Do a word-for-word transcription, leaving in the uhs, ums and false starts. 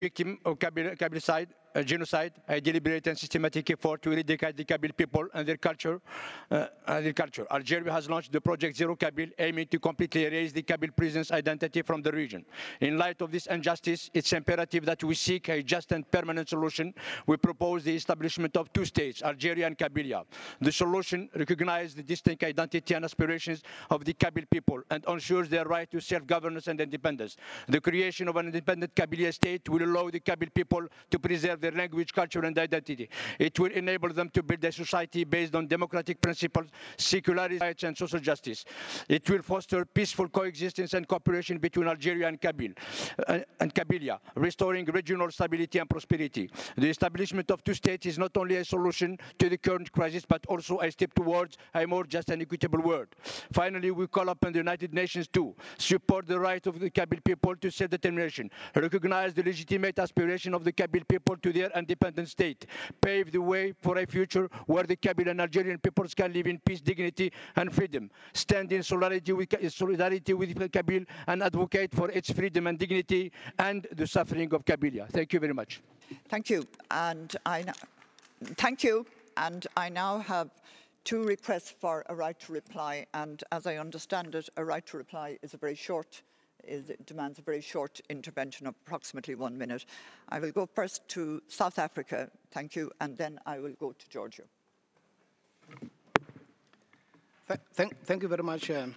victim of Kabyle, Kabylicide, uh, genocide, a deliberate and systematic effort to eradicate the Kabyle people and their culture. Uh, and their culture. Algeria has launched the Project Zero Kabyle, aiming to completely erase the Kabyle presence identity from the region. In light of this injustice, it's imperative that we seek a just and permanent solution. We propose the establishment of two states, Algeria and Kabylia. The solution recognizes the distinct identity and aspirations of the Kabyle people and ensures their right to self-governance and independence. The creation of an independent Kabylia state will allow the Kabyle people to preserve their language, culture, and identity. It will enable them to build a society based on democratic principles, secular rights, and social justice. It will foster peaceful coexistence and cooperation between Algeria and Kabyle uh, and Kabylia, restoring regional stability and prosperity. The establishment of two states is not only a solution to the current crisis, but also a step towards a more just and equitable world. Finally, we call upon the United Nations to support the right of the Kabyle people to self-determination, recognize the legitimate aspiration of the Kabyle people to their independent state, pave the way for a future where the Kabyle and Algerian peoples can live in peace, dignity, and freedom, stand in solidarity with, solidarity with Kabyle, and advocate for its freedom and dignity and the suffering of Kabylia. Thank you very much. Thank you. And I, thank you. And I now have two requests for a right to reply. And as I understand it, a right to reply is a very short, is, it demands a very short intervention of approximately one minute. I will go first to South Africa. Thank you. And then I will go to Georgia. Th thank, thank you very much, uh,